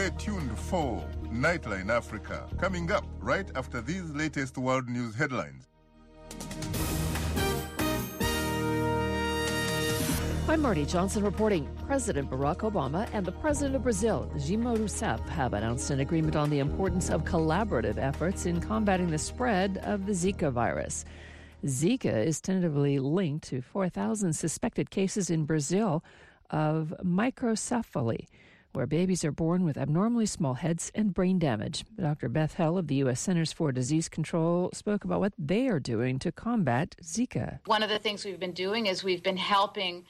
Stay tuned for Nightline Africa, coming up right after these latest world news headlines. I'm Marty Johnson reporting. President Barack Obama and the President of Brazil, Dilma Rousseff, have announced an agreement on the importance of collaborative efforts in combating the spread of the Zika virus. Zika is tentatively linked to 4,000 suspected cases in Brazil of microcephaly, where babies are born with abnormally small heads and brain damage. Dr. Beth Hell of the U.S. Centers for Disease Control spoke about what they are doing to combat Zika. One of the things we've been doing is we've been helping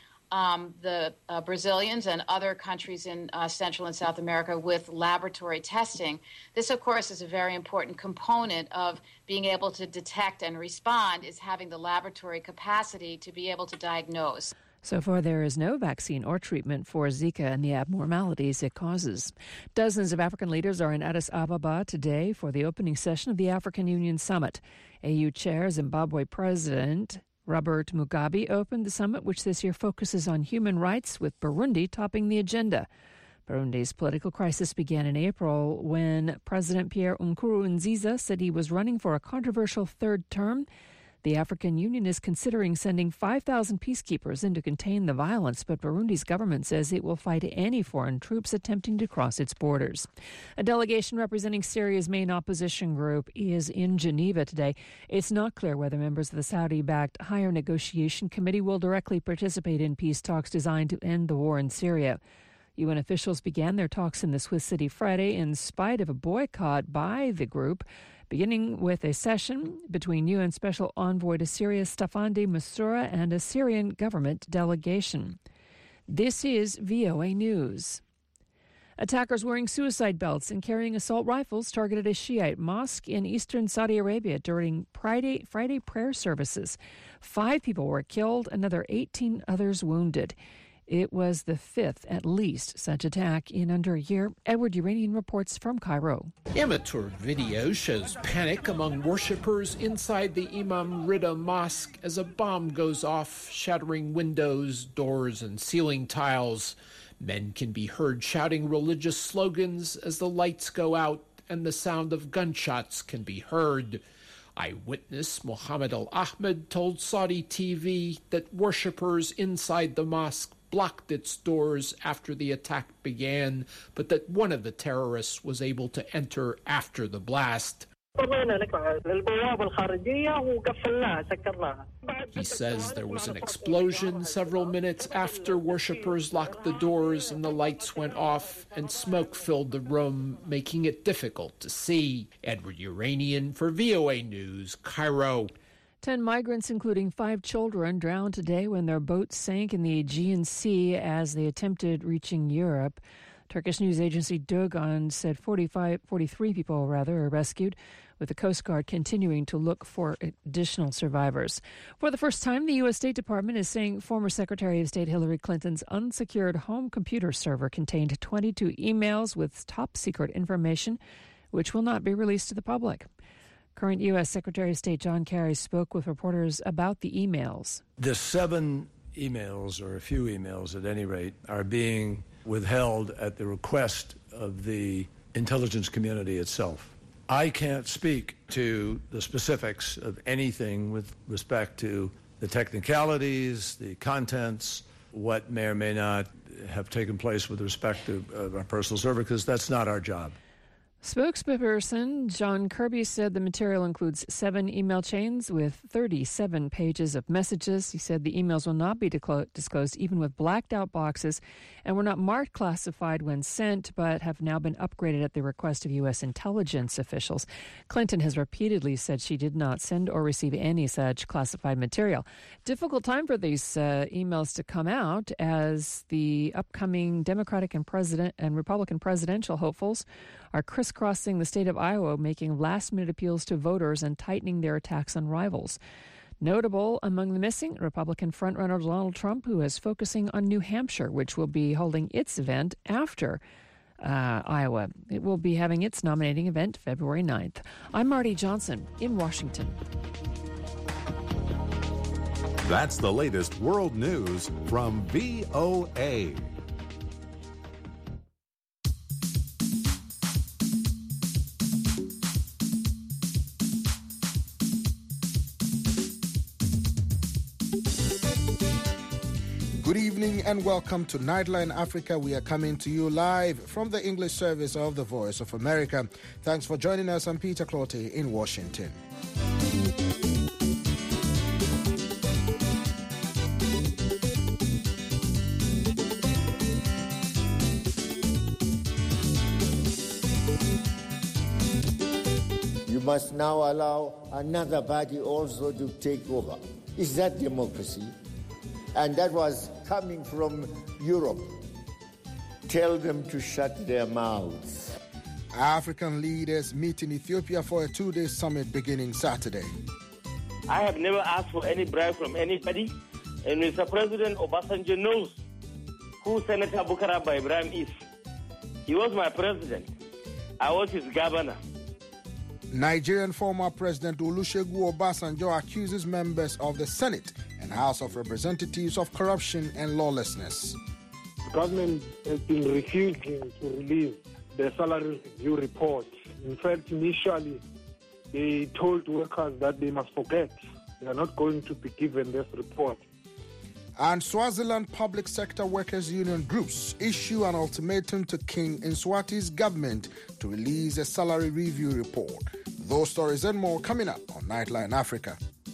the Brazilians and other countries in Central and South America with laboratory testing. This, of course, is a very important component of being able to detect and respond, is having the laboratory capacity to be able to diagnose. So far, there is no vaccine or treatment for Zika and the abnormalities it causes. Dozens of African leaders are in Addis Ababa today for the opening session of the African Union Summit. AU Chair Zimbabwe President Robert Mugabe opened the summit, which this year focuses on human rights, with Burundi topping the agenda. Burundi's political crisis began in April when President Pierre Nkurunziza said he was running for a controversial third term. The African Union is considering sending 5,000 peacekeepers in to contain the violence, but Burundi's government says it will fight any foreign troops attempting to cross its borders. A delegation representing Syria's main opposition group is in Geneva today. It's not clear whether members of the Saudi-backed Higher Negotiation Committee will directly participate in peace talks designed to end the war in Syria. UN officials began their talks in the Swiss city Friday in spite of a boycott by the group, beginning with a session between UN Special Envoy to Syria Staffan de Mistura and a Syrian government delegation. This is VOA News. Attackers wearing suicide belts and carrying assault rifles targeted a Shiite mosque in eastern Saudi Arabia during Friday prayer services. 5 people were killed, another 18 others wounded. It was the 5th, at least, such attack in under a year. Edward Uranian reports from Cairo. Amateur video shows panic among worshippers inside the Imam Rida Mosque as a bomb goes off, shattering windows, doors, and ceiling tiles. Men can be heard shouting religious slogans as the lights go out and the sound of gunshots can be heard. Eyewitness Mohammed Al-Ahmed told Saudi TV that worshippers inside the mosque blocked its doors after the attack began, but that one of the terrorists was able to enter after the blast. He says there was an explosion several minutes after worshippers locked the doors and the lights went off and smoke filled the room, making it difficult to see. Edward Uranian for VOA News, Cairo. 10 migrants, including 5 children, drowned today when their boat sank in the Aegean Sea as they attempted reaching Europe. Turkish news agency Dogan said 43 people are rescued, with the Coast Guard continuing to look for additional survivors. For the first time, the U.S. State Department is saying former Secretary of State Hillary Clinton's unsecured home computer server contained 22 emails with top-secret information, which will not be released to the public. Current U.S. Secretary of State John Kerry spoke with reporters about the emails. The 7 emails, or a few emails at any rate, are being withheld at the request of the intelligence community itself. I can't speak to the specifics of anything with respect to the technicalities, the contents, what may or may not have taken place with respect to our personal server, because that's not our job. Spokesperson John Kirby said the material includes 7 email chains with 37 pages of messages. He said the emails will not be disclosed even with blacked out boxes and were not marked classified when sent, but have now been upgraded at the request of U.S. intelligence officials. Clinton has repeatedly said she did not send or receive any such classified material. Difficult time for these emails to come out as the upcoming Democratic and Republican presidential hopefuls are crisscrossing the state of Iowa, making last-minute appeals to voters and tightening their attacks on rivals. Notable among the missing, Republican frontrunner Donald Trump, who is focusing on New Hampshire, which will be holding its event after Iowa. It will be having its nominating event February 9th. I'm Marty Johnson in Washington. That's the latest world news from VOA. Good evening and welcome to Nightline Africa. We are coming to you live from the English service of the Voice of America. Thanks for joining us. I'm Peter Clottey in Washington. You must now allow another party also to take over. Is that democracy? And that was coming from Europe. Tell them to shut their mouths. African leaders meet in Ethiopia for a two-day summit beginning Saturday. I have never asked for any bribe from anybody, and Mr. President Obasanjo knows who Senator Bukaraba Ibrahim is. He was my president. I was his governor. Nigerian former President Olusegun Obasanjo accuses members of the Senate and House of Representatives of corruption and lawlessness. The government has been refusing to release the salary review report. In fact, initially, they told workers that they must forget. They are not going to be given this report. And Swaziland Public Sector Workers Union groups issue an ultimatum to King Nswati's government to release a salary review report. Those stories and more coming up on Nightline Africa.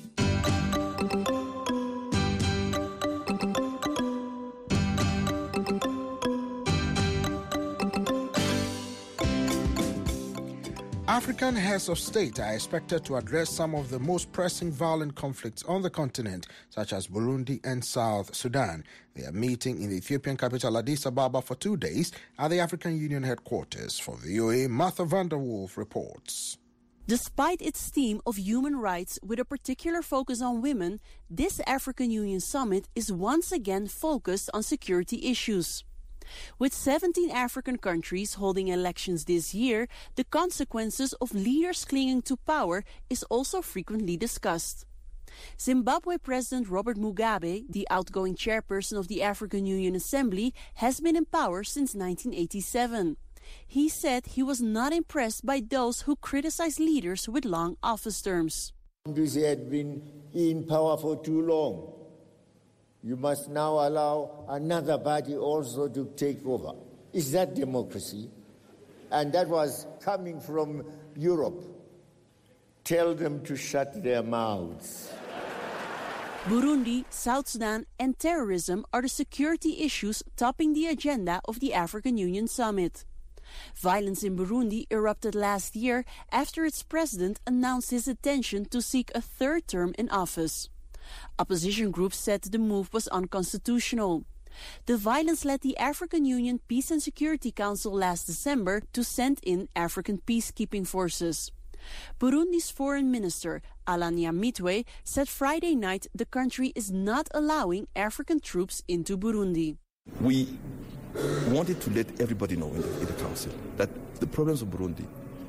African heads of state are expected to address some of the most pressing violent conflicts on the continent, such as Burundi and South Sudan. They are meeting in the Ethiopian capital Addis Ababa for 2 days at the African Union headquarters. For VOA, Martha Vanderwolf reports. Despite its theme of human rights with a particular focus on women, this African Union summit is once again focused on security issues. With 17 African countries holding elections this year, the consequences of leaders clinging to power is also frequently discussed. Zimbabwe President Robert Mugabe, the outgoing chairperson of the African Union Assembly, has been in power since 1987. He said he was not impressed by those who criticize leaders with long office terms. They had been in power for too long. You must now allow another party also to take over. Is that democracy? And that was coming from Europe. Tell them to shut their mouths. Burundi, South Sudan, and terrorism are the security issues topping the agenda of the African Union Summit. Violence in Burundi erupted last year after its president announced his intention to seek a third term in office. Opposition groups said the move was unconstitutional. The violence led the African Union Peace and Security Council last December to send in African peacekeeping forces. Burundi's foreign minister, Alain Nyamitwe, said Friday night the country is not allowing African troops into Burundi. We wanted to let everybody know in the council that the problems of Burundi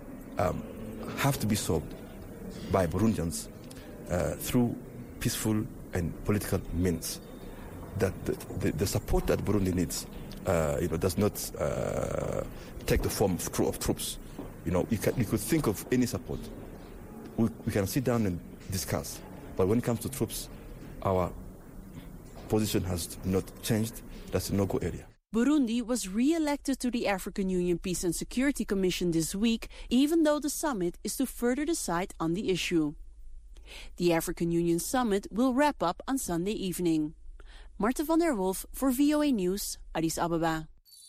have to be solved by Burundians through peaceful and political means. That the support that Burundi needs, does not take the form of troops. You could think of any support. We can sit down and discuss. But when it comes to troops, our position has not changed. That's a no-go area. Burundi was re-elected to the African Union Peace and Security Commission this week, even though the summit is to further decide on the issue. The African Union Summit will wrap up on Sunday evening. Martha van der Wolf for VOA News, Addis Ababa.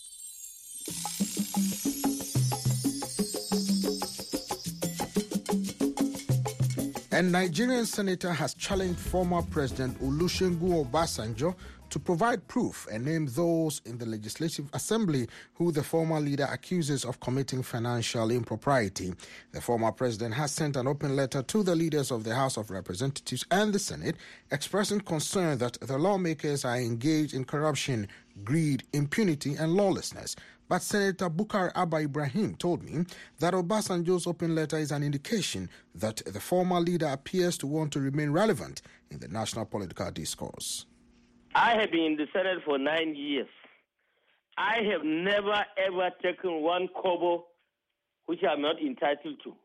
A Nigerian senator has challenged former President Olusegun Obasanjo to provide proof and name those in the Legislative Assembly who the former leader accuses of committing financial impropriety. The former president has sent an open letter to the leaders of the House of Representatives and the Senate, expressing concern that the lawmakers are engaged in corruption, greed, impunity, and lawlessness. But Senator Bukar Abba Ibrahim told me that Obasanjo's open letter is an indication that the former leader appears to want to remain relevant in the national political discourse. I have been in the Senate for 9 years. I have never, ever taken one kobo which I'm not entitled to.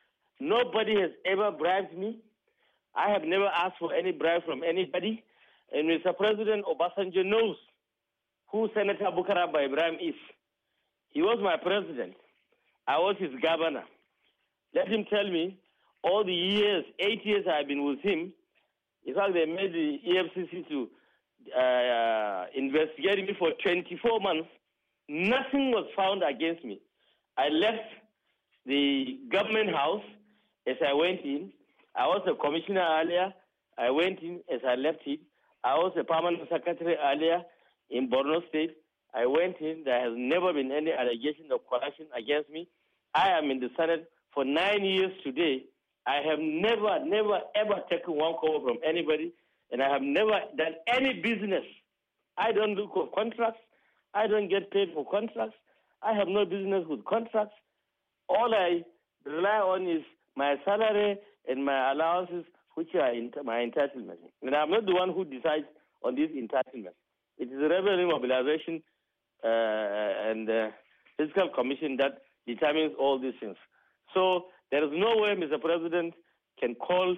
Nobody has ever bribed me. I have never asked for any bribe from anybody. And Mr. President Obasanjo knows who Senator Bukar Abba Ibrahim is. He was my president. I was his governor. Let him tell me all the years, 8 years I've been with him. In fact, they made the EFCC to investigate me for 24 months. Nothing was found against me. I left the government house as I went in. I was a commissioner earlier. I went in as I left it. I was a permanent secretary earlier in Borno State. I went in. There has never been any allegation of corruption against me. I am in the Senate for 9 years today. I have never, ever taken one call from anybody, and I have never done any business. I don't look for contracts. I don't get paid for contracts. I have no business with contracts. All I rely on is my salary and my allowances, which are my entitlement. And I'm not the one who decides on these entitlements. It is the Revenue Mobilization and Fiscal Commission that determines all these things. So there is no way Mr. President can call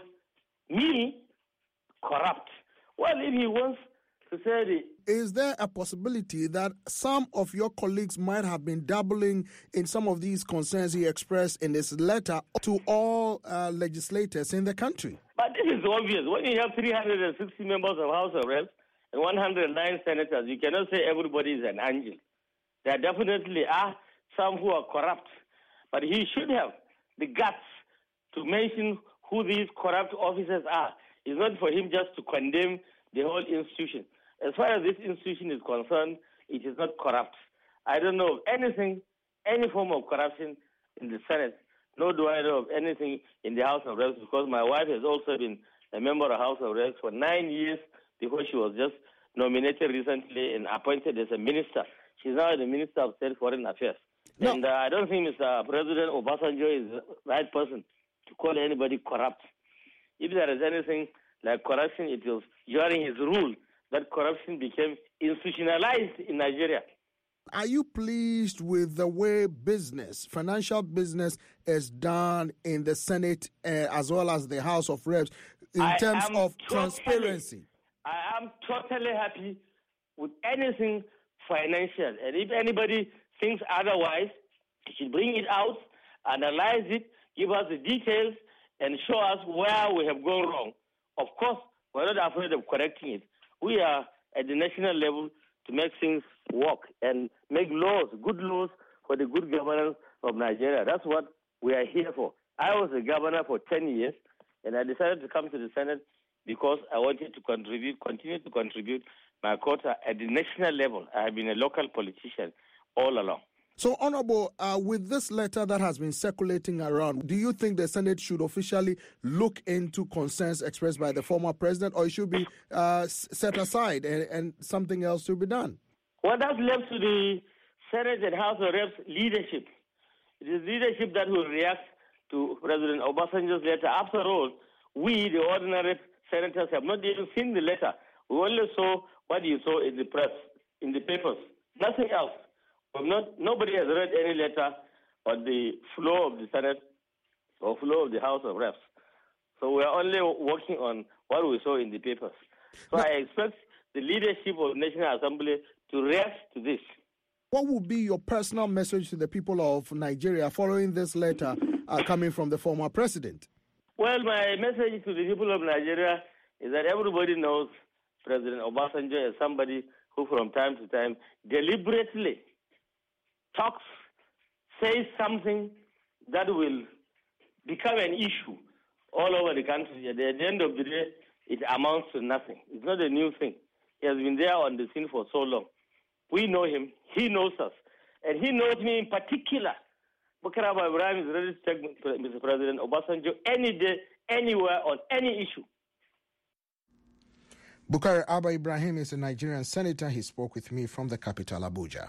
me corrupt. Well, if he wants to say is there a possibility that some of your colleagues might have been dabbling in some of these concerns he expressed in his letter to all legislators in the country? But this is obvious. When you have 360 members of House of Reps and 109 senators, you cannot say everybody is an angel. There definitely are some who are corrupt. But he should have the guts to mention who these corrupt officers are. It's not for him just to condemn the whole institution. As far as this institution is concerned, it is not corrupt. I don't know of anything, any form of corruption in the Senate, nor do I know of anything in the House of Reps, because my wife has also been a member of the House of Reps for 9 years before she was just nominated recently and appointed as a minister. She's now the Minister of State Foreign Affairs. No. And I don't think Mr. President Obasanjo is the right person to call anybody corrupt. If there is anything like corruption, it was during his rule that corruption became institutionalized in Nigeria. Are you pleased with the way financial business is done in the Senate as well as the House of Reps in terms of transparency? I am totally happy with anything financial. And if anybody thinks otherwise, he should bring it out, analyze it, give us the details, and show us where we have gone wrong. Of course, we're not afraid of correcting it. We are at the national level to make things work and make laws, good laws for the good governance of Nigeria. That's what we are here for. I was a governor for 10 years, and I decided to come to the Senate because I wanted to continue to contribute my quota at the national level. I have been a local politician all along. So, Honorable, with this letter that has been circulating around, do you think the Senate should officially look into concerns expressed by the former president, or it should be set aside and something else to be done? Well, that's left to the Senate and House of Reps leadership. It is leadership that will react to President Obasanjo's letter. After all, we, the ordinary senators, have not even seen the letter. We only saw what you saw in the press, in the papers, nothing else. Nobody has read any letter on the floor of the Senate or floor of the House of Reps. So we are only working on what we saw in the papers. So I expect the leadership of the National Assembly to react to this. What would be your personal message to the people of Nigeria following this letter coming from the former president? Well, my message to the people of Nigeria is that everybody knows President Obasanjo as somebody who from time to time deliberately talks, says something that will become an issue all over the country. At the end of the day, it amounts to nothing. It's not a new thing. He has been there on the scene for so long. We know him. He knows us. And he knows me in particular. Bukar Abba Ibrahim is ready to take Mr. President Obasanjo any day, anywhere, on any issue. Bukar Abba Ibrahim is a Nigerian senator. He spoke with me from the capital, Abuja.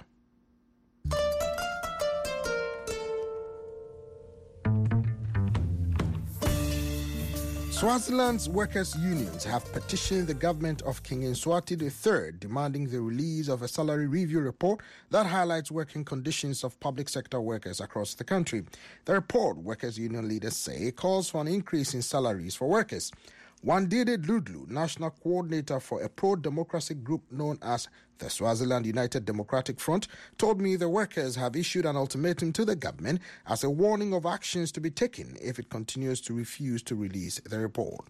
Swaziland's workers' unions have petitioned the government of King Mswati III, demanding the release of a salary review report that highlights working conditions of public sector workers across the country. The report, workers' union leaders say, calls for an increase in salaries for workers. Wandile Ludlu, national coordinator for a pro-democracy group known as the Swaziland United Democratic Front, told me the workers have issued an ultimatum to the government as a warning of actions to be taken if it continues to refuse to release the report.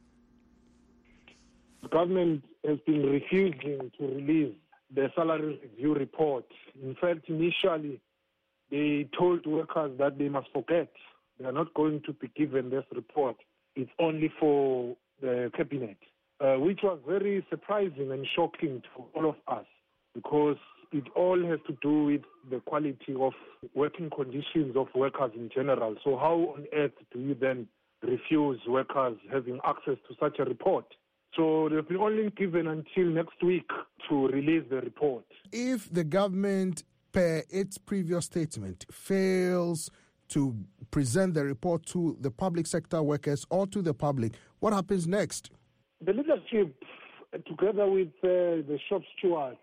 The government has been refusing to release the salary review report. In fact, initially, they told workers that they must forget. They are not going to be given this report. It's only for the cabinet, which was very surprising and shocking to all of us, because it all has to do with the quality of working conditions of workers in general. So how on earth do you then refuse workers having access to such a report? So they've been only given until next week to release the report. If the government, per its previous statement, fails to present the report to the public sector workers or to the public, what happens next? The leadership, together with the shop stewards,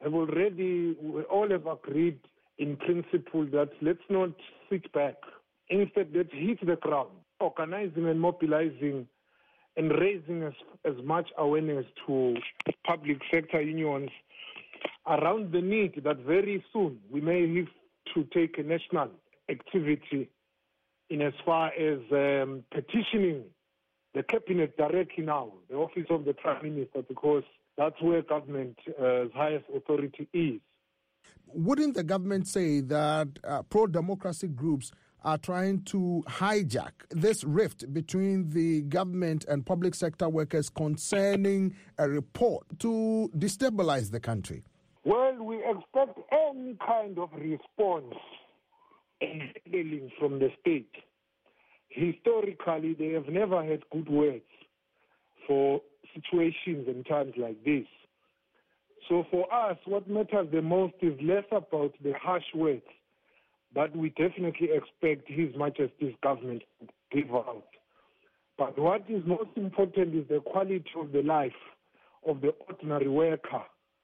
all have agreed in principle that let's not sit back. Instead, let's hit the ground, organizing and mobilizing and raising as much awareness to public sector unions around the need that very soon we may have to take a national activity in as far as petitioning the cabinet directly now, the office of the Prime Minister, because that's where government's highest authority is. Wouldn't the government say that pro-democracy groups are trying to hijack this rift between the government and public sector workers concerning a report to destabilize the country? Well, we expect any kind of response and handling from the state. Historically, they have never had good words for situations and times like this. So for us, what matters the most is less about the harsh words that we definitely expect His Majesty's government to give out. But what is most important is the quality of the life of the ordinary worker,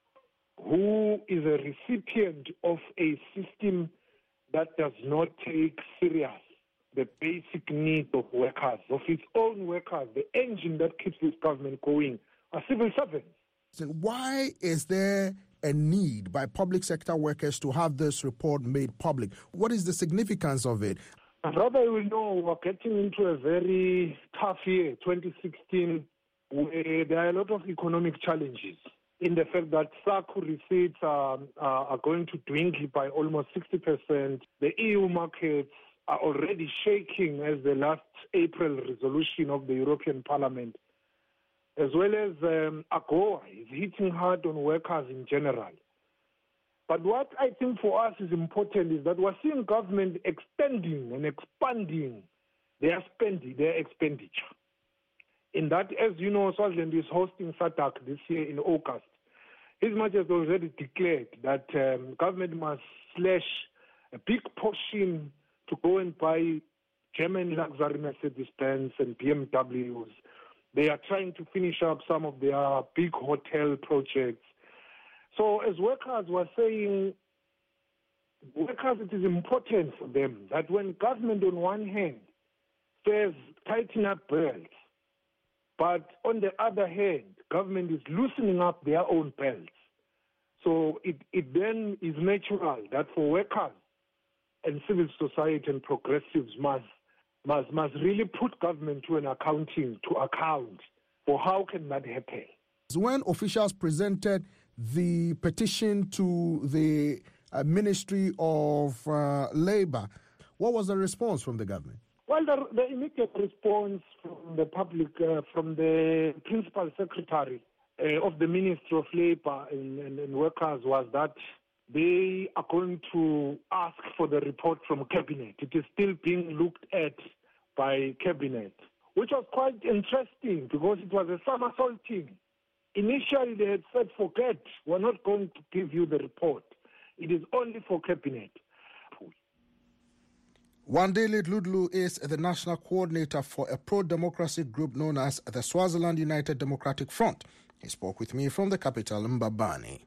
who is a recipient of a system that does not take serious the basic needs of workers, of its own workers. The engine that keeps this government going are civil servants. So why is there a need by public sector workers to have this report made public? What is the significance of it? Rather, we know we're getting into a very tough year, 2016, where there are a lot of economic challenges in the fact that SACU receipts are going to dwindle by almost 60%. The EU markets are already shaking as the last April resolution of the European Parliament, as well as AGOA is hitting hard on workers in general. But what I think for us is important is that we're seeing government extending and expanding their expenditure. In that, as you know, Swaziland is hosting SADC this year in August. His Majesty already declared that government must slash a big portion to go and buy German luxury Mercedes-Benz and BMWs. They are trying to finish up some of their big hotel projects. So as workers were saying, it is important for them that when government on one hand says tighten up belts, but on the other hand, government is loosening up their own belts. So it then is natural that for workers and civil society and progressives must really put government to account for how can that happen. When officials presented the petition to the Ministry of Labour, what was the response from the government? Well, the immediate response from the public, from the Principal Secretary of the Ministry of Labour and Workers was that they are going to ask for the report from Cabinet. It is still being looked at by Cabinet, which was quite interesting because it was a somersaulting. Initially, they had said, forget, we're not going to give you the report. It is only for Cabinet. Wandile Ludlu is the national coordinator for a pro-democracy group known as the Swaziland United Democratic Front. He spoke with me from the capital, Mbabane.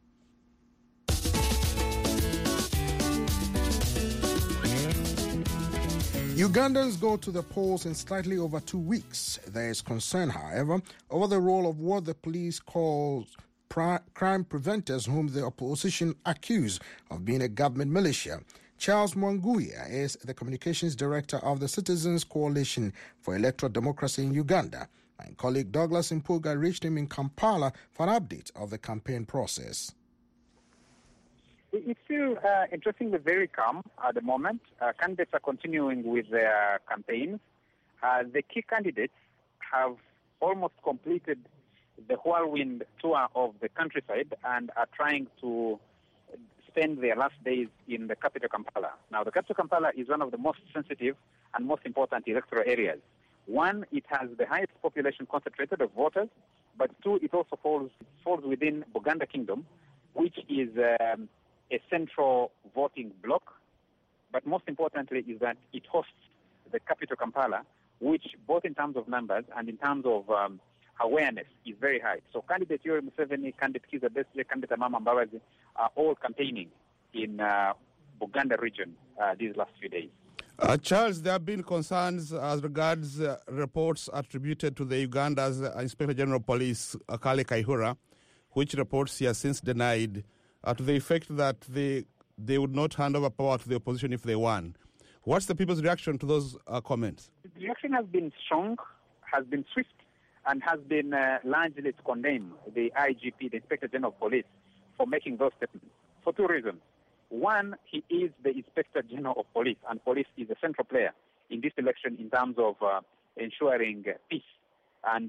Ugandans go to the polls in slightly over 2 weeks. There is concern, however, over the role of what the police calls crime preventers, whom the opposition accuse of being a government militia. Charles Mwanguya is the communications director of the Citizens Coalition for Electoral Democracy in Uganda. My colleague Douglas Mpuga reached him in Kampala for an update of the campaign process. It's still interestingly very calm at the moment. Candidates are continuing with their campaigns. The key candidates have almost completed the whirlwind tour of the countryside and are trying to spend their last days in the capital Kampala. Now, the capital Kampala is one of the most sensitive and most important electoral areas. One, it has the highest population concentrated of voters, but two, it also falls within Buganda Kingdom, which is a central voting bloc, but most importantly is that it hosts the capital Kampala, which both in terms of numbers and in terms of awareness is very high. So candidate Yoweri Museveni, candidate Kizza Besigye, candidate Amama Mbabazi are all campaigning in Buganda region these last few days. Charles, there have been concerns as regards reports attributed to the Uganda's Inspector General of Police, Kale Kaihura, which reports he has since denied, to the effect that they would not hand over power to the opposition if they won. What's the people's reaction to those comments? The reaction has been strong, has been swift, and has been largely to condemn the IGP, the Inspector General of Police, for making those statements for two reasons. One, he is the Inspector General of Police, and police is a central player in this election in terms of ensuring peace and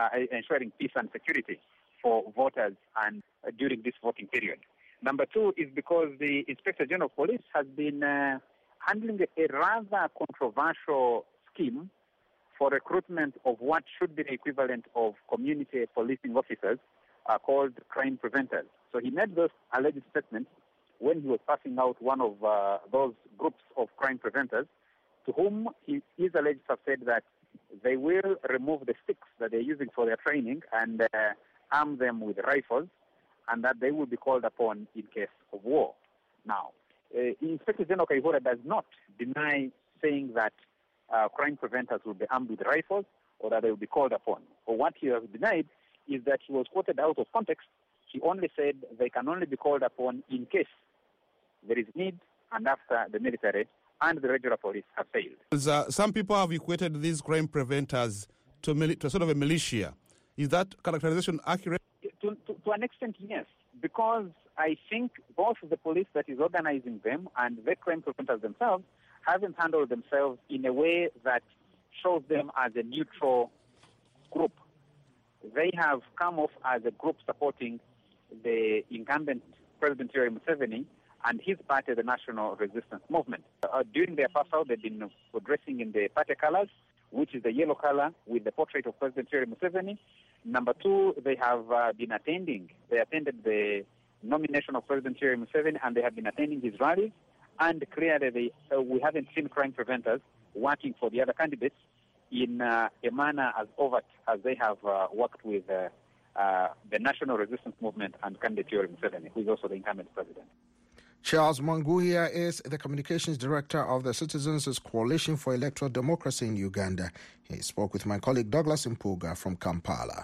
security for voters and during this voting period. Number two is because the Inspector General of Police has been handling a rather controversial scheme for recruitment of what should be the equivalent of community policing officers called crime preventers. So he made those alleged statements when he was passing out one of those groups of crime preventers, to whom he is alleged to have said that they will remove the sticks that they're using for their training and arm them with rifles, and that they will be called upon in case of war. Now, Inspector General Kaihura does not deny saying that crime preventers will be armed with rifles or that they will be called upon. Or what he has denied is that he was quoted out of context. He only said they can only be called upon in case there is need and after the military and the regular police have failed. Some people have equated these crime preventers to sort of a militia. Is that characterization accurate? To an extent, yes, because I think both the police that is organizing them and the crime preventers themselves haven't handled themselves in a way that shows them as a neutral group. They have come off as a group supporting the incumbent President Yoweri Museveni and his party, the National Resistance Movement. During their pass out, they've been dressing in the party colors, which is the yellow color with the portrait of President Yoweri Museveni. Number two, they have been attended the nomination of President Yoweri Museveni, and they have been attending his rallies. And clearly, we haven't seen crime preventers working for the other candidates in a manner as overt as they have worked with the National Resistance Movement and candidate Yoweri Museveni, who is also the incumbent president. Charles Mwanguya is the communications director of the Citizens Coalition for Electoral Democracy in Uganda. He spoke with my colleague Douglas Mpuga from Kampala.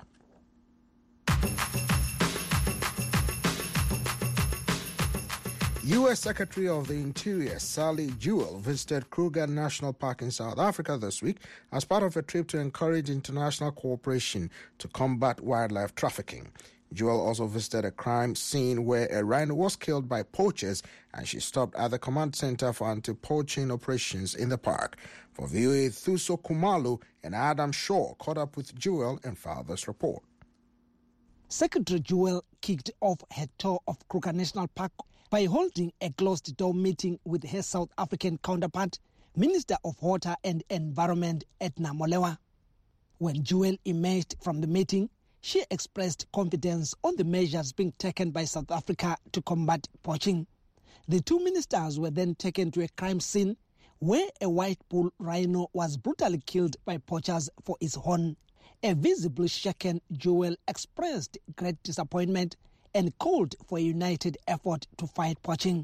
U.S. Secretary of the Interior Sally Jewell visited Kruger National Park in South Africa this week as part of a trip to encourage international cooperation to combat wildlife trafficking. Jewell also visited a crime scene where a rhino was killed by poachers, and she stopped at the Command Center for Anti-Poaching Operations in the park. For VOA, Thuso Kumalu and Adam Shaw caught up with Jewell and filed this report. Secretary Jewell kicked off her tour of Kruger National Park by holding a closed-door meeting with her South African counterpart, Minister of Water and Environment Edna Molewa. When Jewell emerged from the meeting, she expressed confidence on the measures being taken by South Africa to combat poaching. The two ministers were then taken to a crime scene where a white bull rhino was brutally killed by poachers for its horn. A visibly shaken Jewell expressed great disappointment and called for a united effort to fight poaching.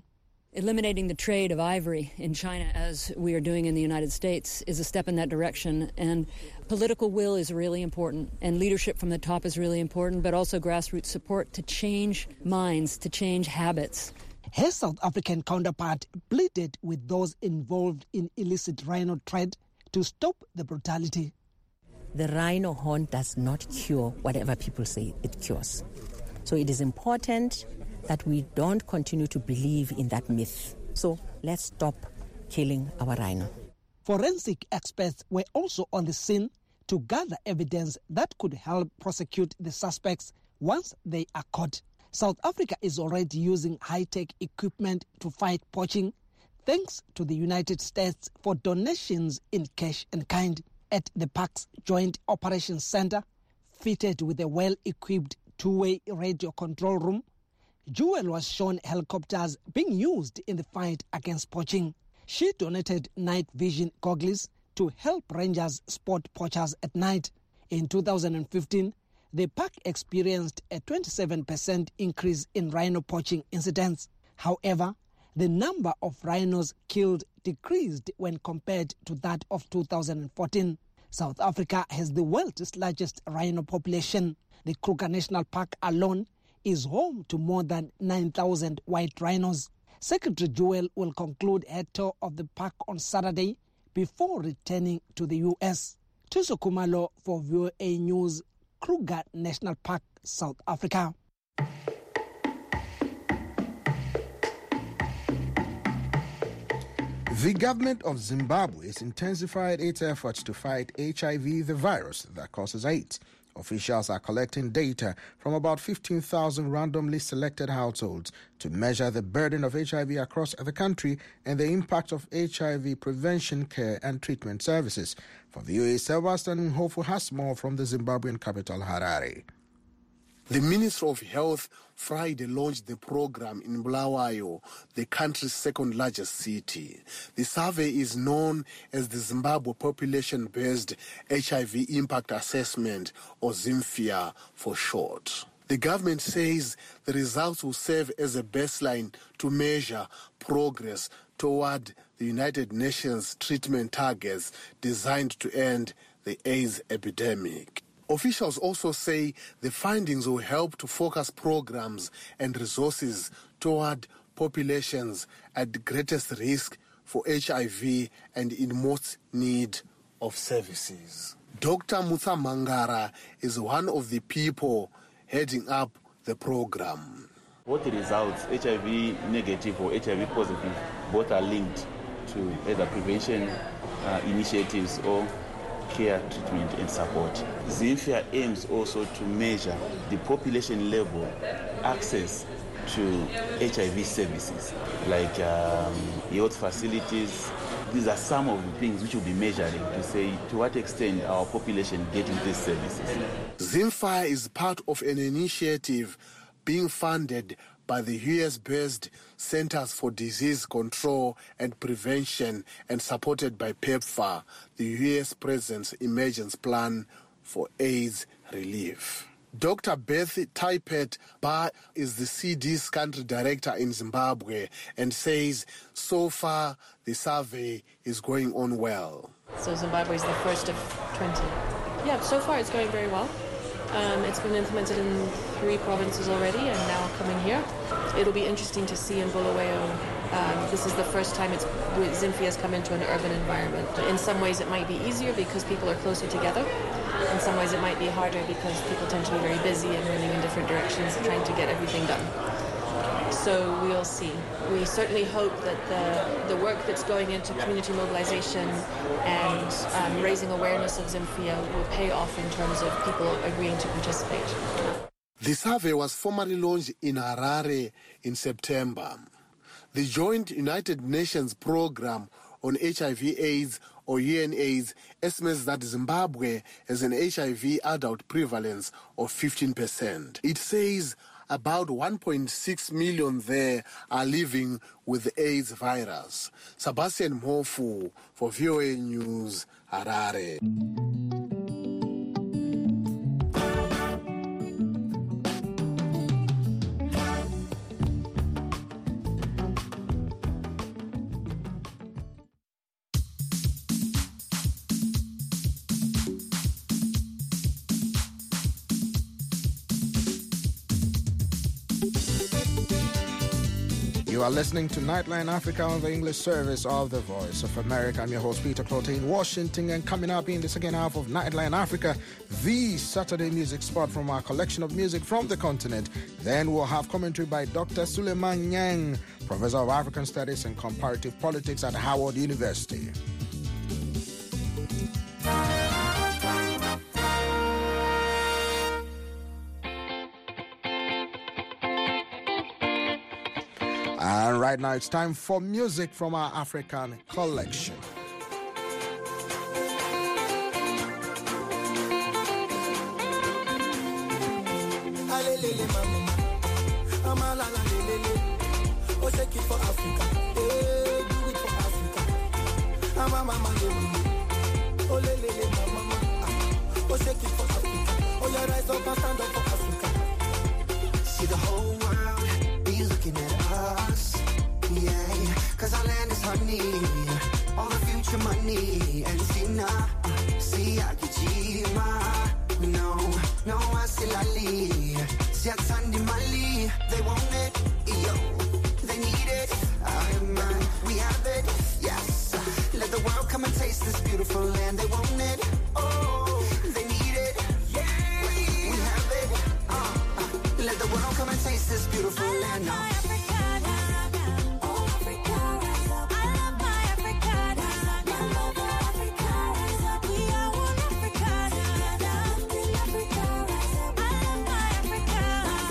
Eliminating the trade of ivory in China, as we are doing in the United States, is a step in that direction. And political will is really important, and leadership from the top is really important, but also grassroots support to change minds, to change habits. Her South African counterpart pleaded with those involved in illicit rhino trade to stop the brutality. The rhino horn does not cure whatever people say it cures. So it is important that we don't continue to believe in that myth. So let's stop killing our rhino. Forensic experts were also on the scene to gather evidence that could help prosecute the suspects once they are caught. South Africa is already using high-tech equipment to fight poaching, thanks to the United States for donations in cash and kind. At the park's Joint Operations Center, fitted with a well-equipped two-way radio control room, Jewel was shown helicopters being used in the fight against poaching. She donated night vision goggles to help rangers spot poachers at night. In 2015, the park experienced a 27% increase in rhino poaching incidents. However, the number of rhinos killed decreased when compared to that of 2014. South Africa has the world's largest rhino population. The Kruger National Park alone is home to more than 9,000 white rhinos. Secretary Jewel will conclude her tour of the park on Saturday before returning to the U.S. Tuso Kumalo for VOA News, Kruger National Park, South Africa. The government of Zimbabwe has intensified its efforts to fight HIV, the virus that causes AIDS. Officials are collecting data from about 15,000 randomly selected households to measure the burden of HIV across the country and the impact of HIV prevention, care and treatment services. For VOA, Sebastian Mhofu has more from the Zimbabwean capital, Harare. The Ministry of Health Friday launched the program in Bulawayo, the country's second largest city. The survey is known as the Zimbabwe Population-Based HIV Impact Assessment, or ZIMFIA for short. The government says the results will serve as a baseline to measure progress toward the United Nations treatment targets designed to end the AIDS epidemic. Officials also say the findings will help to focus programs and resources toward populations at greatest risk for HIV and in most need of services. Dr. Mutsa Mangara is one of the people heading up the program. Both the results, HIV negative or HIV positive, both are linked to either prevention initiatives or care, treatment and support. ZIMFIA aims also to measure the population level access to HIV services like health facilities. These are some of the things which will be measuring to say to what extent our population getting these services. ZIMFIA is part of an initiative being funded by the US-based Centers for Disease Control and Prevention and supported by PEPFAR, the US President's Emergency Plan for AIDS Relief. Dr. Beth Taipet Ba is the CD's country director in Zimbabwe and says so far the survey is going on well. So Zimbabwe is the first of 20. Yeah, so far it's going very well. It's been implemented in 3 provinces already and now coming here. It'll be interesting to see in Bulawayo. This is the first time ZIMFIA has come into an urban environment. In some ways it might be easier because people are closer together. In some ways it might be harder because people tend to be very busy and running in different directions trying to get everything done. So we'll see. We certainly hope that the work that's going into community mobilization and raising awareness of ZIMFIA will pay off in terms of people agreeing to participate. The survey was formally launched in Harare in September. The Joint United Nations Program on HIV/AIDS, or UNAIDS, estimates that Zimbabwe has an HIV adult prevalence of 15%. It says about 1.6 million there are living with the AIDS virus. Sebastian Mhofu for VOA News, Harare. You are listening to Nightline Africa on the English service of the Voice of America. I'm your host, Peter Clote in Washington, and coming up in the second half of Nightline Africa, the Saturday music spot from our collection of music from the continent. Then we'll have commentary by Dr. Suleiman Nyang, Professor of African Studies and Comparative Politics at Howard University. And right now it's time for music from our African collection. Shake it for Africa, do it for Africa. Mama, oh lele, mama, oh shake it for Africa. Oh yeah, rise up and stand up for Africa. See the whole world be looking at us, yeah. 'Cause our land is honey, all the future money. And see now, see Akijima, no, Asilali, see Atandi Mali, they want it, yo. We have it, yes. Let the world come and taste this beautiful land. They want it, oh, they need it, yeah. We have it, let the world come and taste this beautiful land. I love my Africa, oh Africa, rise up. I love my Africa, I love Africa, rise up. We are one Africa, in Africa, rise up. I love my Africa,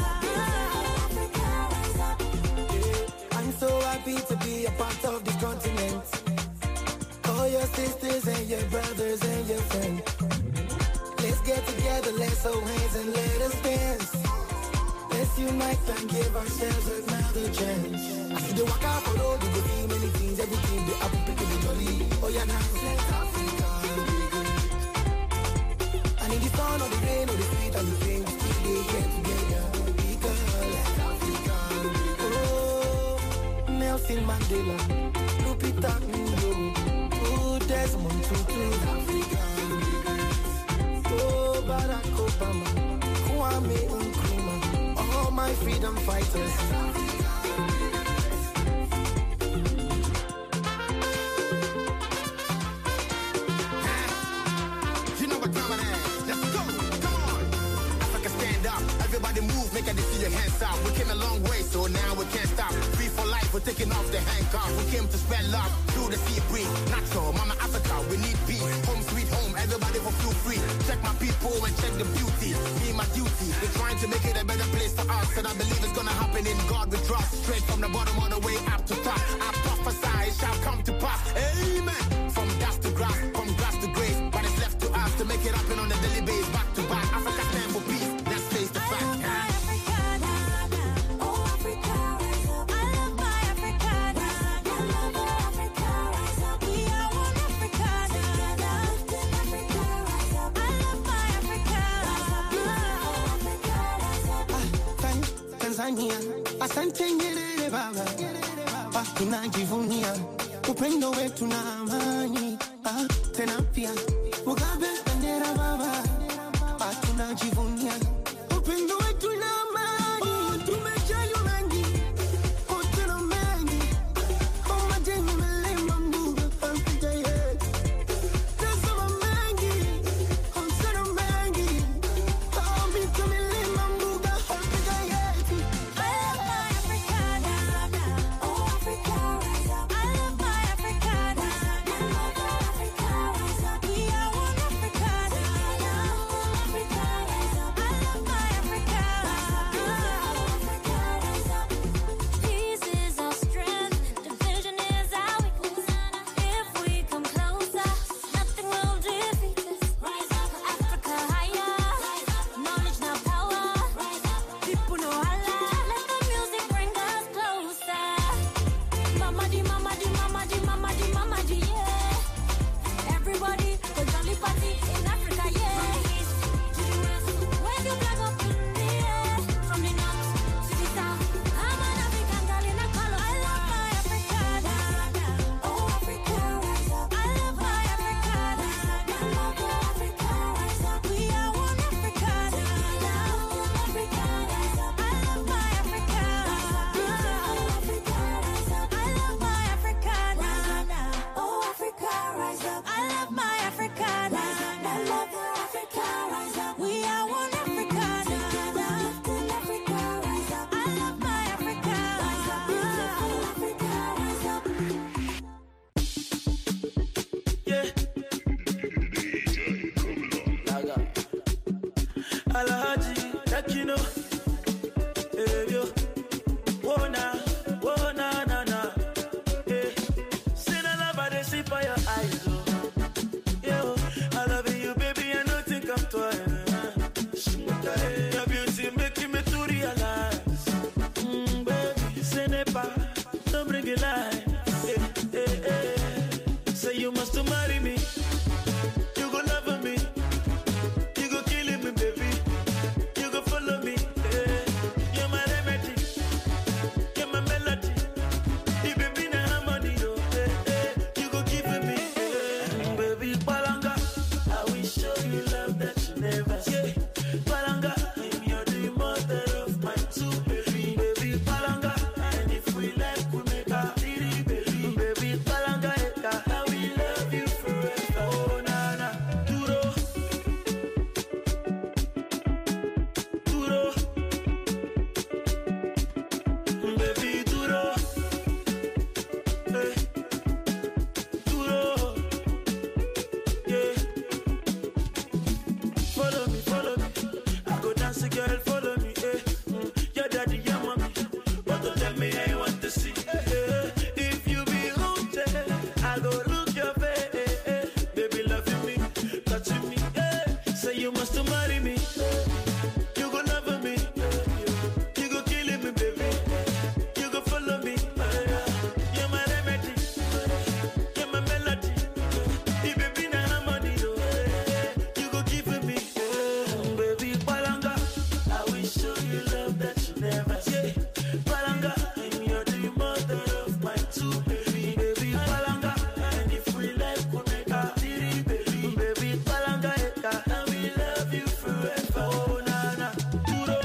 rise up. I'm so happy to be a part of this continent. All your sisters and your brothers and your friends. Let's get together, let's hold hands and let us dance. Let's unite and give ourselves another chance. I see the waka for road, you go see many things, everything they happen to be jolly. Oh yeah, now let Africa be good. And in the sun or the rain or the street and the train, we still they get together. Because let Africa be good. Oh, Nelson Mandela, Lupita Nyong'o, oh Desmond Tutu, Africa be good. Oh Barack Obama, Kwame Nkrumah, all my freedom fighters. You know what time it is. Let's go. Come on. Africa, stand up. Everybody move. Make it see your hands up. We came a long way, so now we can't stop. Free for life. We're taking off the handcuffs. We came to spread love through the sea breeze. Natural, Mama Africa. We need peace. Home sweet home. Everybody will feel free. Check my people and check the beauty. Be my duty. We're trying to make it a better place for us, and I believe it's gonna happen. In God we trust. Straight from the bottom all the way up to top. I prophesy it shall come to pass. Amen. From dust to grass, from grass to grace. But it's left to us to make it happen on a daily basis. Back to back. Africa stand for peace. Let's face the fact. Asante nyerere baba, tunajivunia upendo wetu na amani. Tena pia Mugabe bendera baba, tunajivunia upendo wetu na amani. Tumejaliwa mengi, tena mengi, majengo melema Mungu Afrika yetu. Tazama mengi, tena mengi, mito melema Mungu Afrika yetu. I love my Africa, Alahaji, like you know. Hey, yo. Whoa, na. Hey. Say the love I see by your eyes, oh. Yo, I love you, baby, I don't think I'm twice. Your beauty making me to realize. Baby, say never, don't bring it line. Say you must marry me. You go love me. You go kill me, baby. You go follow me. You're my remedy. You're my melody. The baby na harmony, you go give me. Baby, Palanga, I will show you love that you never see. Palanga, I'm your mother of my two baby. Baby, Palanga, and if we like, we make a three baby. Baby, Palanga, I will love you forever. Oh, nana, duro, baby, duro, duro, yeah. Follow me, I go dance, girl, follow me, your daddy, your mommy, but don't tell me I want to see, if you be haunted, I go look your face, baby, loving me, touching me, say you must marry me, you go love me, you go kill me, baby, you go follow me, you're my remedy, you're my melody, the baby na harmony, you go give me, baby, Palanga, I will show you love that you never see. Palanga, I'm your mother of my two baby. Baby, Palanga, and if we like, we make a three baby. Baby, Palanga, I will love you forever. Oh, nana, duro.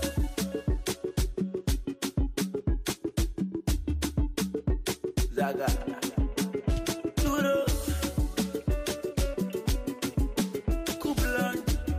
Zaga, duro. Kuplan,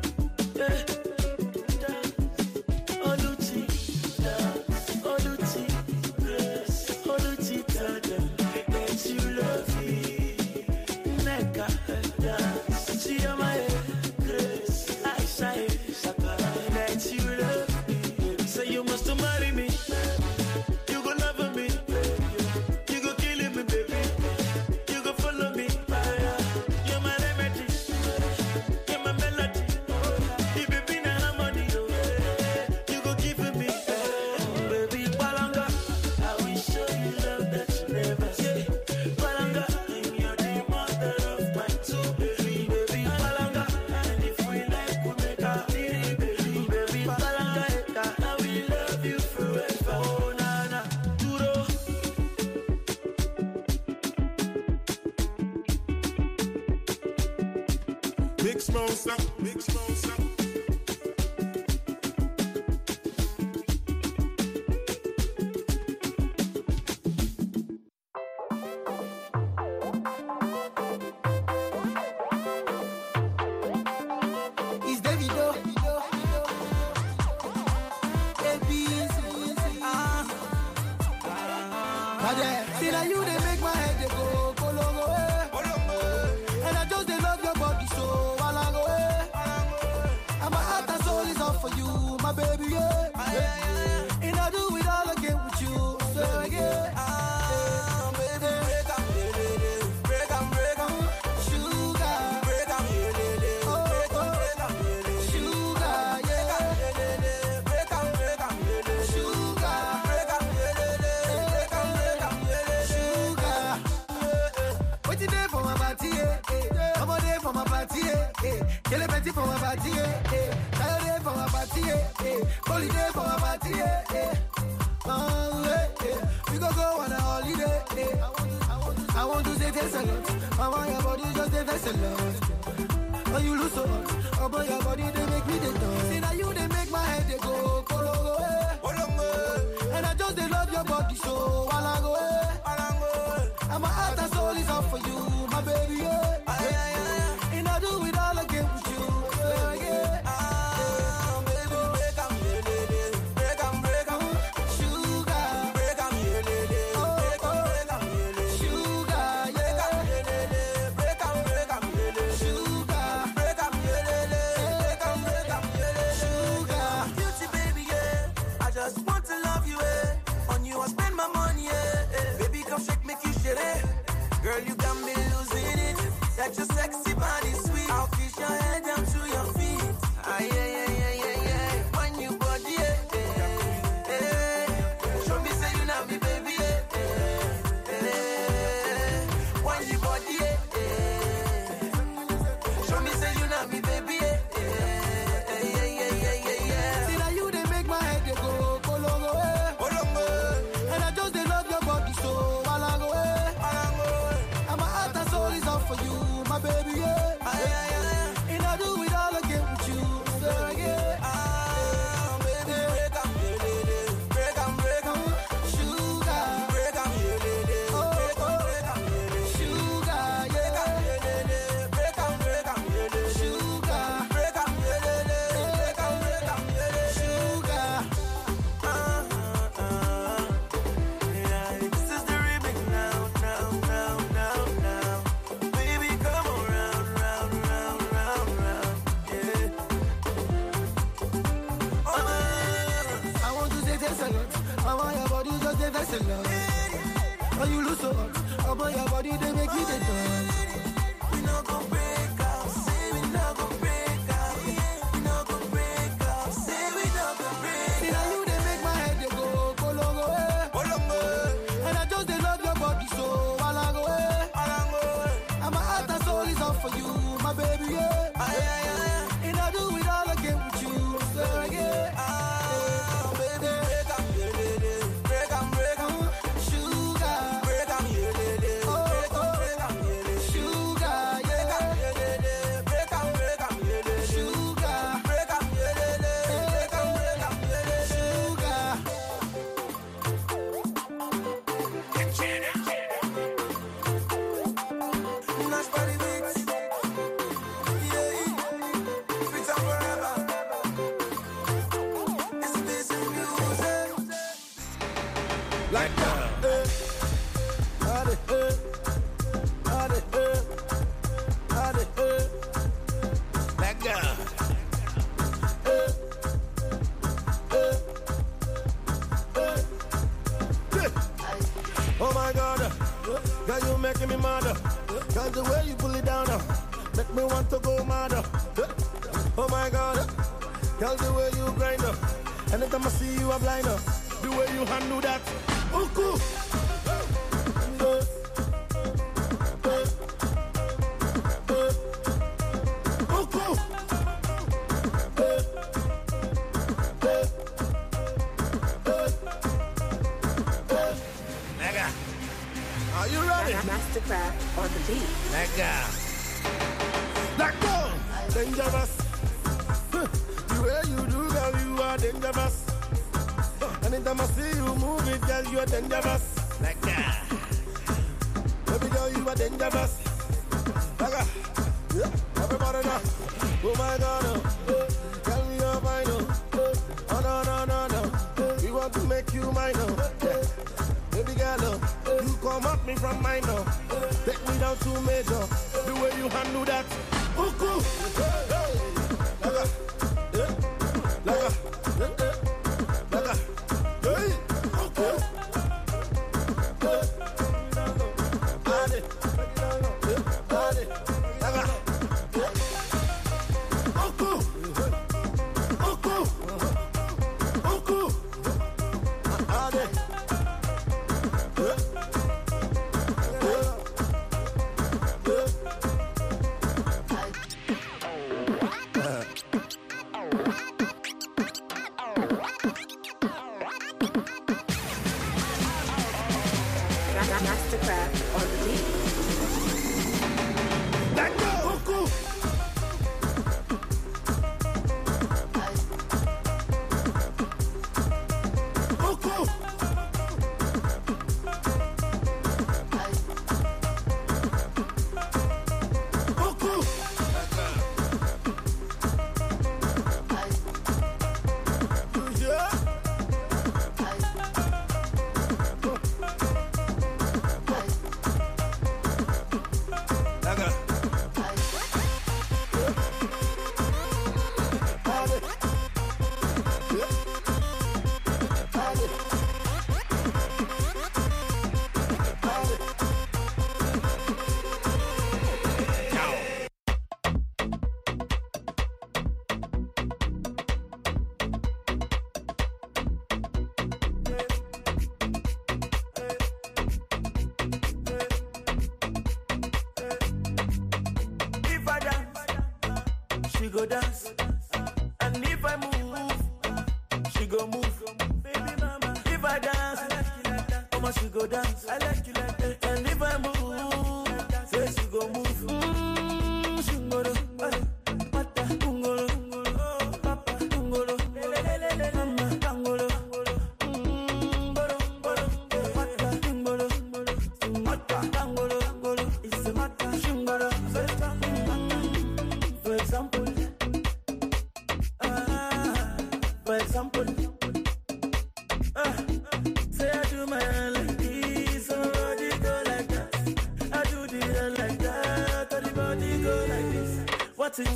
Oluti, Oluti, grace, Oluti, tell them that you love me. Neka, dance, see my grace, I say, that you love me. Say you must marry me. You go love me. You go kill me, baby. You go follow me. You're my remedy. You're my melody. The baby na harmony, you go give me, baby, Palanga. I will show you love that you never see. Palanga, I'm your mother of my two baby. Baby, Palanga, and if we like, we make a three baby. Baby, Palanga, I will love you forever. Oh, nana, duro. Mix monster. It's Davido. See now you they make my head they go kolongo and I just they love your body so walango and my heart and soul is all for you, my baby, and I do it all again with you, so again. Baby, break 'em, sugar, sugar, what you there for my party, I'm a day for my party, kill a petty for my party, Saturday for my party, holiday for my party, we go on a holiday, I want to say thanks a lot, I want your body just a thanks a lot, when you lose so much, about your body they make me the dance, see now you they make my head they go kolongo, and I just they love your body so walango, and my heart and soul is all for you, my baby, and I do it all again with you, baby, break 'em, sugar, sugar, sugar, That your sexy body sweet. I'll kiss your head down to your feet. When you body, show me say you not me, baby. When you body, show me say you not me, baby. See now you they make my head go long away. And I just they love your body so long away. And my heart and soul is up for you, my baby. And I do it all again with you, so again. Baby, break up, break up, break up, sugar, break up, break up, sugar, break up, break up, break up, sugar, break up, break up, sugar. This is the remix now. Baby, come around, round, yeah. I want to say thanks a lot. I want your body just say thanks a lot. When you lose so much, I want your body they make you the dance. We not gon' break up, say we not gon' break up. We not gon' break up, say we not gon' break up. See now you they make my head they go long away. And I just they love your body so long away. And my heart and soul is up for you, my baby. And I do it all again with you, so again. Baby, break up, break up, break up, sugar, break up, break up, sugar, break up, break up, sugar, break up, sugar. Nice body beats, sweet and forever. It's busy music. Like that. Like that. Oh my God, girl, you making me mad. Girl, the way you pull it down, make me want to go mad. Oh my God, girl, the way you grind up. Anytime I see you, I'm blind up. The way you handle that. Oh, cool. Oh, cool. Mega. Are you ready? Mastercraft on the beat. Mega. Let go. Dangerous. The way you do, girl, you are dangerous. Anytime I see you move it, girl, you are dangerous. Like that. Baby girl, you are dangerous. Like that. Yeah. Everybody now. Oh my God, tell me you're mine. Oh no. We want to make you mine. Yeah. Baby girl, you come at me from mine. Take me down to major. The way you handle that. Oh, cool. Like that. Like that. she go dance. And if I move, she go move. Baby mama, if I dance, I like you like that. Mama, she go dance. I like you like that. And if I move, say she go move. She go do. Mata tungolo, papa tungolo, mama tungolo. Boro boro, mata tungolo, mata tungolo. It's a mata shingoro. For example, say I do my hand like this, somebody go like that. I do the hand like that, everybody go like this. What's it?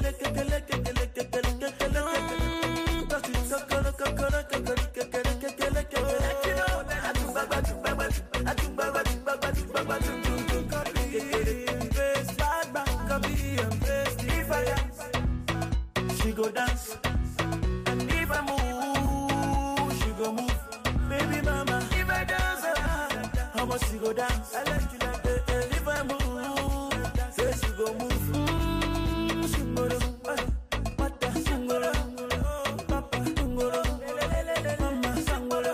She go dance. And if I move, she go move. Baby mama, if I dance, how much she go dance? I like you like that. And if I move, say she go move. Shingoro, mata shingoro, papa shingoro, mama shingoro.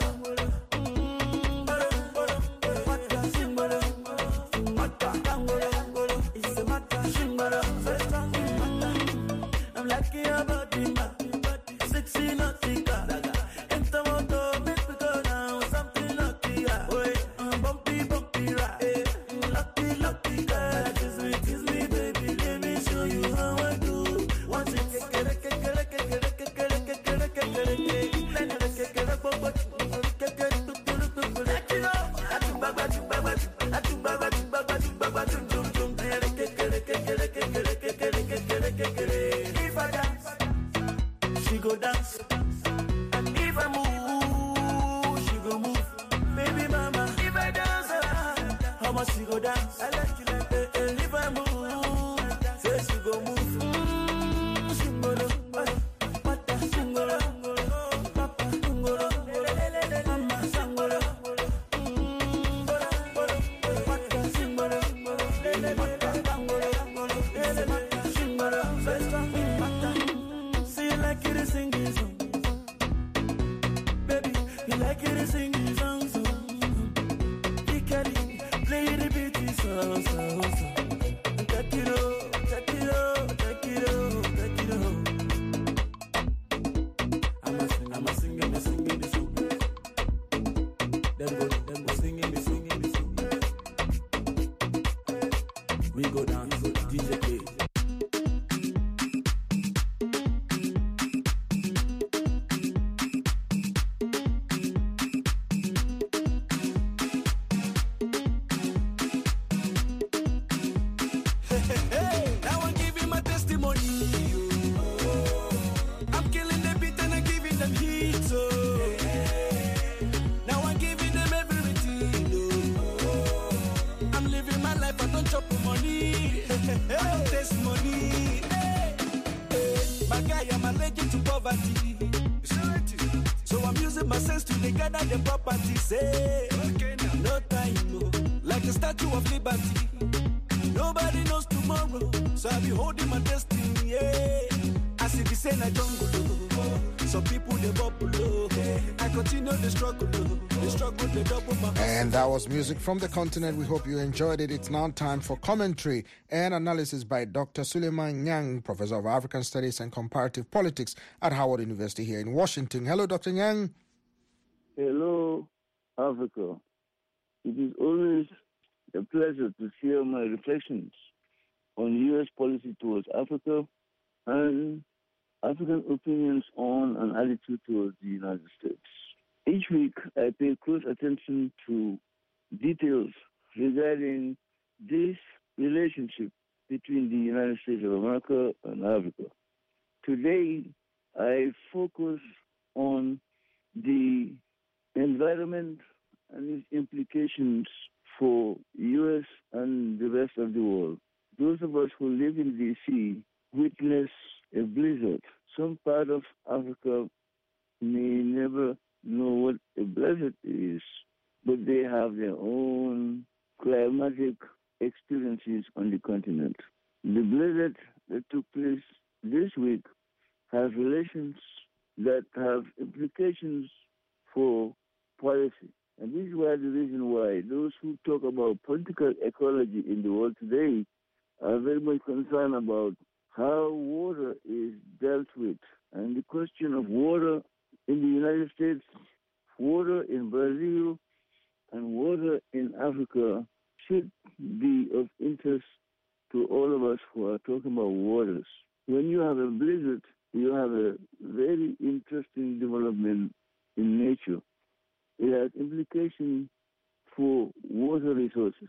Mata shingoro, mata shingoro. It's a mata shingoro. I'm like your body, sexy nautica. Enter moto, make me go down, something naughty. Wait, bumpy, bumpy ride. Lucky, lucky girl, kiss me, baby. Let me show you how I do. Once you if I dance, she go dance. And if I move, she go move. Baby mama, if I dance, how much she go dance? I like you like that. And if I move, say she go move. Shingoro, mata shingoro, papa shingoro, mama shingoro. Mata shingoro, mata shingoro. See you like you to sing this song. Baby, you like you to sing this song. Kelly, play the beat, so. Take it all, take it all, take it all, take it all. I'm a singing this song. Them go singing this song. We go down, DJ play. Now I'm giving my testimony. I'm killing the beat and I'm giving them heat. Now I'm giving them everything. I'm living my life, I don't chop for money. I don't taste money. My guy, I'm allergic to poverty. So I'm using my sense to gather the property. Say, no time, no. Like a statue of liberty. Nobody knows tomorrow, so I'll be holding my destiny, yeah. As if it's in a jungle, some people they bubble, I continue the struggle, they double my hustle. And that was music from the continent. We hope you enjoyed it. It's now time for commentary and analysis by Dr. Suleiman Nyang, Professor of African Studies and Comparative Politics at Howard University here in Washington. Hello, Dr. Nyang. Hello, Africa. It is always a pleasure to share my reflections on U.S. policy towards Africa and African opinions on and attitude towards the United States. Each week, I pay close attention to details regarding this relationship between the United States of America and Africa. Today, I focus on the environment and its implications for U.S. and the rest of the world. Those of us who live in D.C. witness a blizzard. Some part of Africa may never know what a blizzard is, but they have their own climatic experiences on the continent. The blizzard that took place this week have relations that have implications for policy. And this is why the reason why those who talk about political ecology in the world today are very much concerned about how water is dealt with. And the question of water in the United States, water in Brazil, and water in Africa should be of interest to all of us who are talking about waters. When you have a blizzard, you have a very interesting development in nature. It has implications for water resources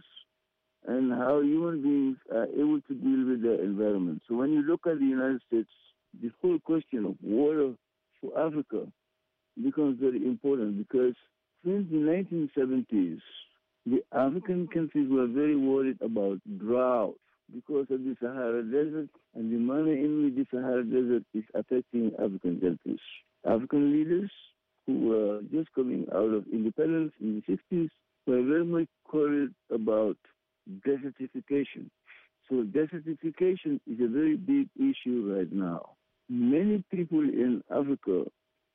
and how human beings are able to deal with their environment. So when you look at the United States, the whole question of water for Africa becomes very important because since the 1970s, the African countries were very worried about drought because of the Sahara Desert and the manner in which the Sahara Desert is affecting African countries. African leaders who were just coming out of independence in the 60s were very much worried about desertification. So desertification is a very big issue right now. Many people in Africa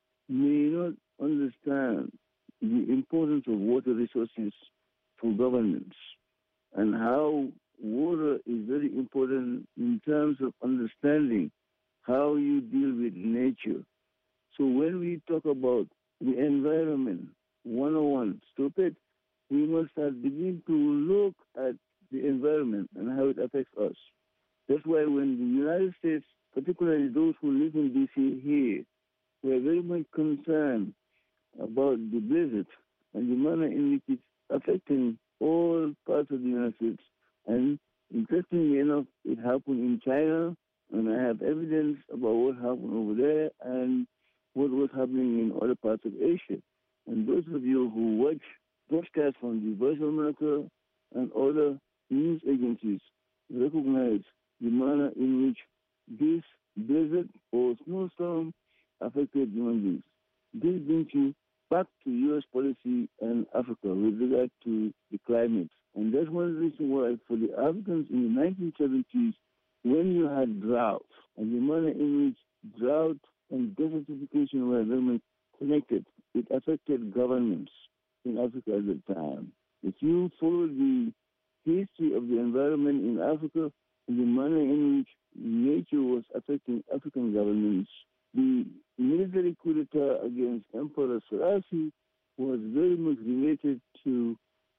may not understand the importance of water resources for governance and how water is very important in terms of understanding how you deal with nature. So when we talk about the environment 101, stupid, we must start beginning to look at the environment and how it affects us. That's why when the United States, particularly those who live in D.C. here, were very much concerned about the blizzard and the manner in which it's affecting all parts of the United States. And interestingly enough, it happened in China, and I have evidence about what happened over there and what was happening in other parts of Asia. And those of you who watch broadcasts from the Voice of America and other news agencies recognize the manner in which this blizzard or snowstorm affected human beings. This brings you back to U.S. policy and Africa with regard to the climate. And that's one reason why for the Africans in the 1970s, when you had drought, and the manner in which drought and desertification were very much connected, it affected governments in Africa at the time. If you follow the history of the environment in Africa and the manner in which nature was affecting African governments, the military coup d'etat against Emperor Selassie was very much related to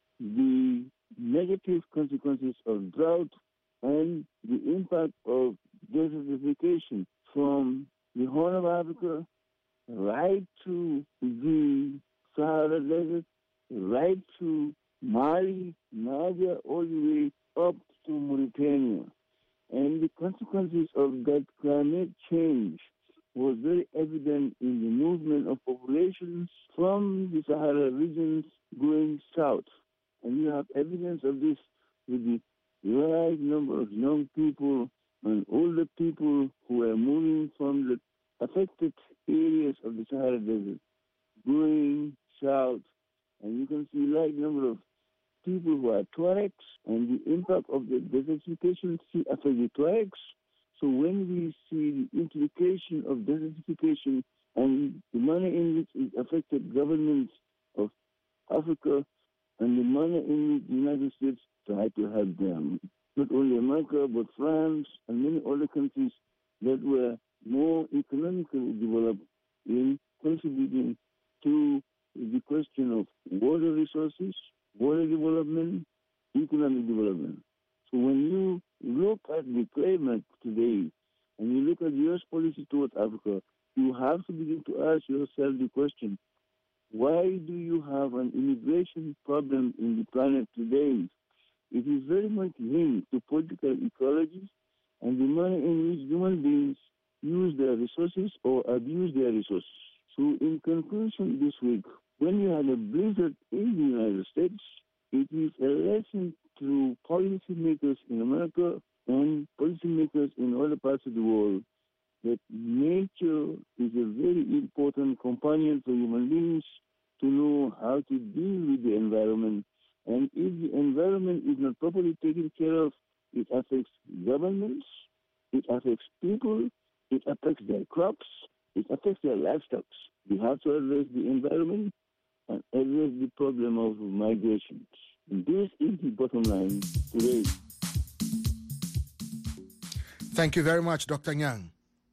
the negative consequences of drought and the impact of desertification from the Horn of Africa right to the Sahara Desert, right to Mali, Niger, all the way up to Mauritania. And the consequences of that climate change was very evident in the movement of populations from the Sahara regions going south. And you have evidence of this with the large number of young people and older people who are moving from the affected areas of the Sahara Desert going south. And you can see a large number of people who are Tuaregs, and the impact of the desertification affects the Tuaregs. So when we see the implication of desertification and the manner in which it affected governments of Africa and the manner in which the United States tried to help them, not only America, but France and many other countries that were more economically developed in contributing to the question of water resources, water development, economic development. So when you look at the climate today and you look at U.S. policy towards Africa, you have to begin to ask yourself the question, why do you have an immigration problem in the planet today? It is very much linked to political ecology and the manner in which human beings use their resources or abuse their resources. So in conclusion this week, when you had a blizzard in the United States, it is a lesson to policymakers in America and policymakers in other parts of the world that nature is a very important companion for human beings to know how to deal with the environment. And if the environment is not properly taken care of, it affects governments, it affects people, it affects their crops, it affects their livestock. We have to address the environment and address the problem of migration. This is the bottom line today. Thank you very much, Dr. Nyang.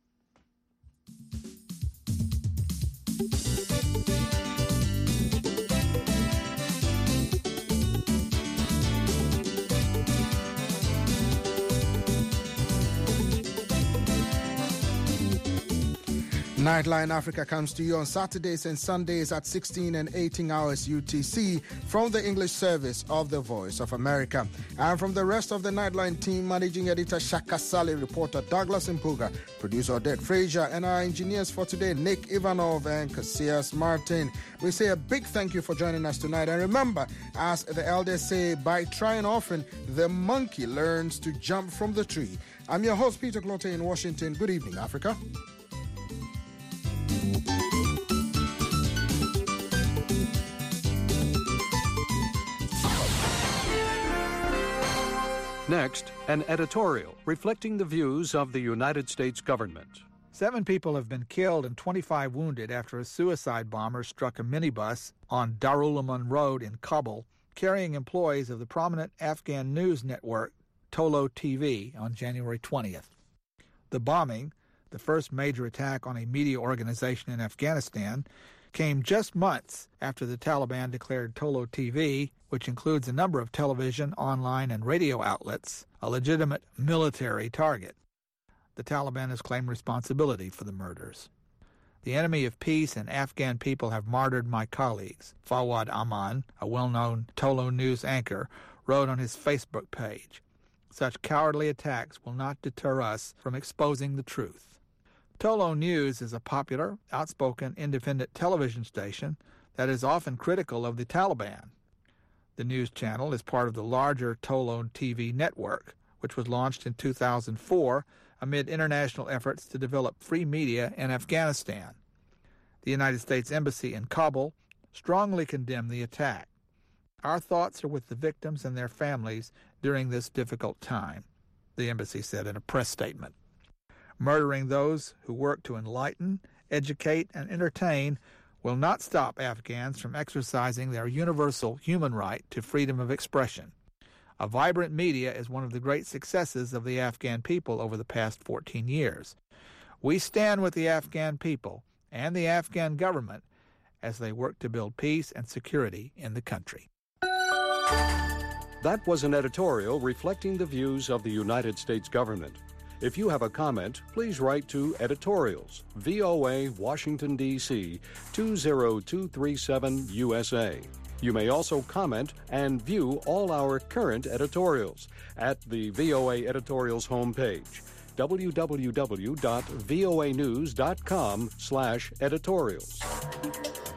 Nightline Africa comes to you on Saturdays and Sundays at 16 and 18 hours UTC from the English service of the Voice of America. And from the rest of the Nightline team, Managing Editor Shaka Sally, reporter Douglas Mpuga, producer Odette Frazier, and our engineers for today, Nick Ivanov and Casillas Martin. We say a big thank you for joining us tonight. And remember, as the elders say, by trying often, the monkey learns to jump from the tree. I'm your host, Peter Clote in Washington. Good evening, Africa. Next, an editorial reflecting the views of the United States government. 7 people have been killed and 25 wounded after a suicide bomber struck a minibus on Darul Aman Road in Kabul, carrying employees of the prominent Afghan news network Tolo TV on January 20th. The bombing, the first major attack on a media organization in Afghanistan, came just months after the Taliban declared Tolo TV, which includes a number of television, online, and radio outlets, a legitimate military target. The Taliban has claimed responsibility for the murders. The enemy of peace and Afghan people have martyred my colleagues. Fawad Aman, a well-known Tolo news anchor, wrote on his Facebook page, "Such cowardly attacks will not deter us from exposing the truth." Tolo News is a popular, outspoken, independent television station that is often critical of the Taliban. The news channel is part of the larger Tolo TV network, which was launched in 2004 amid international efforts to develop free media in Afghanistan. The United States Embassy in Kabul strongly condemned the attack. Our thoughts are with the victims and their families during this difficult time, the embassy said in a press statement. Murdering those who work to enlighten, educate, and entertain will not stop Afghans from exercising their universal human right to freedom of expression. A vibrant media is one of the great successes of the Afghan people over the past 14 years. We stand with the Afghan people and the Afghan government as they work to build peace and security in the country. That was an editorial reflecting the views of the United States government. If you have a comment, please write to Editorials, VOA, Washington, D.C., 20237 USA. You may also comment and view all our current editorials at the VOA Editorials homepage, www.voanews.com/editorials.